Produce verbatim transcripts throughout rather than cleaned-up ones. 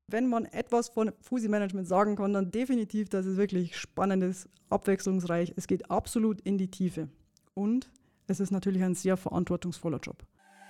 Wenn man etwas von Fusi-Management sagen kann, dann definitiv, dass es wirklich spannend ist, abwechslungsreich. Es geht absolut in die Tiefe. Und es ist natürlich ein sehr verantwortungsvoller Job.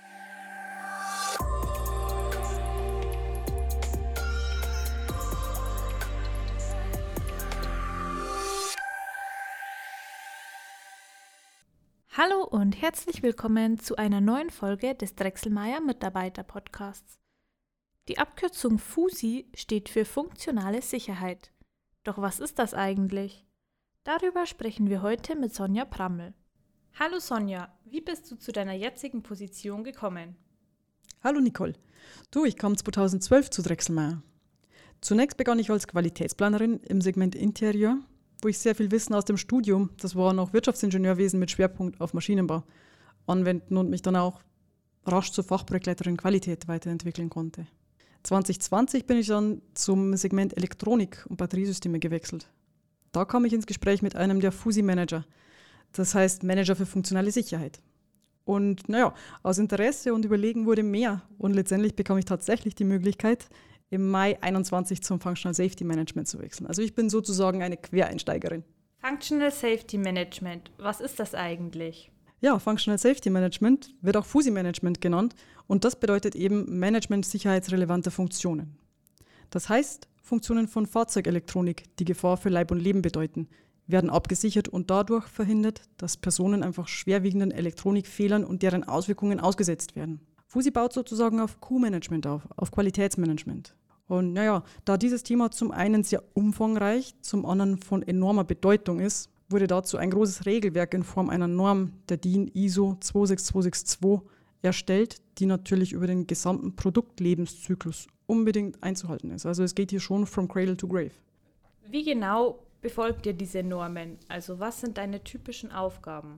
Hallo und herzlich willkommen zu einer neuen Folge des Drechselmeier Mitarbeiter Podcasts. Die Abkürzung Fusi steht für funktionale Sicherheit. Doch was ist das eigentlich? Darüber sprechen wir heute mit Sonja Prammel. Hallo Sonja, wie bist du zu deiner jetzigen Position gekommen? Hallo Nicole. Du, ich kam zweitausendzwölf zu Drechselmeier. Zunächst begann ich als Qualitätsplanerin im Segment Interieur, wo ich sehr viel Wissen aus dem Studium, das war noch Wirtschaftsingenieurwesen mit Schwerpunkt auf Maschinenbau, anwenden und mich dann auch rasch zur Fachprojektleiterin Qualität weiterentwickeln konnte. zwanzig zwanzig bin ich dann zum Segment Elektronik und Batteriesysteme gewechselt. Da kam ich ins Gespräch mit einem der Fusi-Manager, das heißt Manager für funktionale Sicherheit. Und naja, aus Interesse und Überlegen wurde mehr und letztendlich bekam ich tatsächlich die Möglichkeit, im Mai einundzwanzig zum Functional Safety Management zu wechseln. Also ich bin sozusagen eine Quereinsteigerin. Functional Safety Management, was ist das eigentlich? Ja, Functional Safety Management wird auch Fusi-Management genannt und das bedeutet eben Management sicherheitsrelevanter Funktionen. Das heißt, Funktionen von Fahrzeugelektronik, die Gefahr für Leib und Leben bedeuten, werden abgesichert und dadurch verhindert, dass Personen einfach schwerwiegenden Elektronikfehlern und deren Auswirkungen ausgesetzt werden. Fusi baut sozusagen auf Q-Management auf, auf Qualitätsmanagement. Und naja, da dieses Thema zum einen sehr umfangreich, zum anderen von enormer Bedeutung ist, wurde dazu ein großes Regelwerk in Form einer Norm, der D I N I S O zwei sechs zwei sechs zwei, erstellt, die natürlich über den gesamten Produktlebenszyklus unbedingt einzuhalten ist. Also es geht hier schon from cradle to grave. Wie genau befolgt ihr diese Normen? Also was sind deine typischen Aufgaben?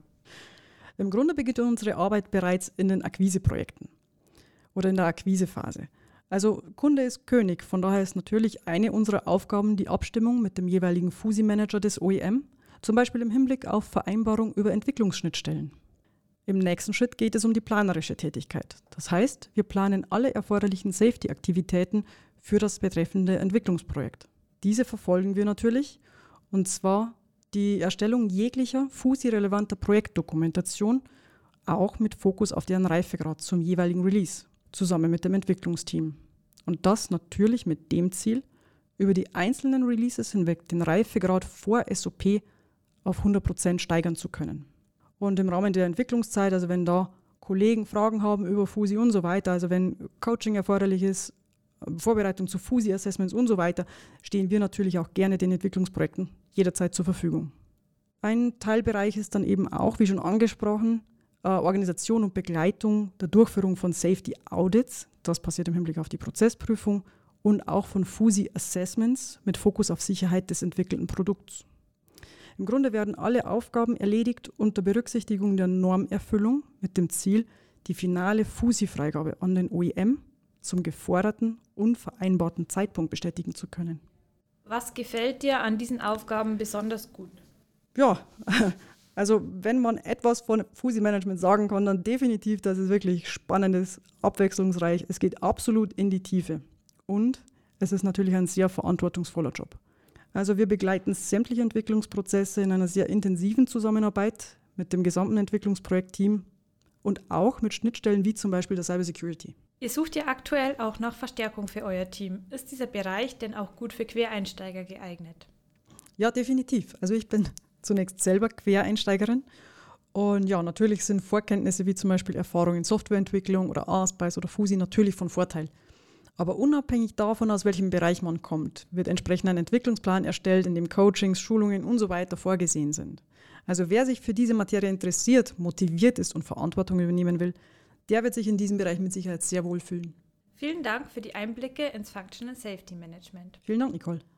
Im Grunde beginnt unsere Arbeit bereits in den Akquiseprojekten oder in der Akquisephase. Also Kunde ist König, von daher ist natürlich eine unserer Aufgaben die Abstimmung mit dem jeweiligen Fusi-Manager des O E M, zum Beispiel im Hinblick auf Vereinbarung über Entwicklungsschnittstellen. Im nächsten Schritt geht es um die planerische Tätigkeit. Das heißt, wir planen alle erforderlichen Safety-Aktivitäten für das betreffende Entwicklungsprojekt. Diese verfolgen wir natürlich, und zwar die Erstellung jeglicher Fusi-relevanter Projektdokumentation, auch mit Fokus auf deren Reifegrad zum jeweiligen Release, zusammen mit dem Entwicklungsteam. Und das natürlich mit dem Ziel, über die einzelnen Releases hinweg den Reifegrad vor S O P auf hundert Prozent steigern zu können. Und im Rahmen der Entwicklungszeit, also wenn da Kollegen Fragen haben über Fusi und so weiter, also wenn Coaching erforderlich ist, Vorbereitung zu Fusi-Assessments und so weiter, stehen wir natürlich auch gerne den Entwicklungsprojekten jederzeit zur Verfügung. Ein Teilbereich ist dann eben auch, wie schon angesprochen, äh, Organisation und Begleitung der Durchführung von Safety-Audits. Das passiert im Hinblick auf die Prozessprüfung und auch von Fusi-Assessments mit Fokus auf Sicherheit des entwickelten Produkts. Im Grunde werden alle Aufgaben erledigt unter Berücksichtigung der Normerfüllung mit dem Ziel, die finale Fusi-Freigabe an den O E M zum geforderten und vereinbarten Zeitpunkt bestätigen zu können. Was gefällt dir an diesen Aufgaben besonders gut? Ja, also wenn man etwas von Fusi-Management sagen kann, dann definitiv, dass es wirklich spannend ist, abwechslungsreich. Es geht absolut in die Tiefe und es ist natürlich ein sehr verantwortungsvoller Job. Also wir begleiten sämtliche Entwicklungsprozesse in einer sehr intensiven Zusammenarbeit mit dem gesamten Entwicklungsprojektteam und auch mit Schnittstellen wie zum Beispiel der Cybersecurity. Ihr sucht ja aktuell auch nach Verstärkung für euer Team. Ist dieser Bereich denn auch gut für Quereinsteiger geeignet? Ja, definitiv. Also ich bin zunächst selber Quereinsteigerin und ja, natürlich sind Vorkenntnisse wie zum Beispiel Erfahrung in Softwareentwicklung oder A-Spice oder Fusi natürlich von Vorteil. Aber unabhängig davon, aus welchem Bereich man kommt, wird entsprechend ein Entwicklungsplan erstellt, in dem Coachings, Schulungen und so weiter vorgesehen sind. Also wer sich für diese Materie interessiert, motiviert ist und Verantwortung übernehmen will, der wird sich in diesem Bereich mit Sicherheit sehr wohl fühlen. Vielen Dank für die Einblicke ins Functional Safety Management. Vielen Dank, Nicole.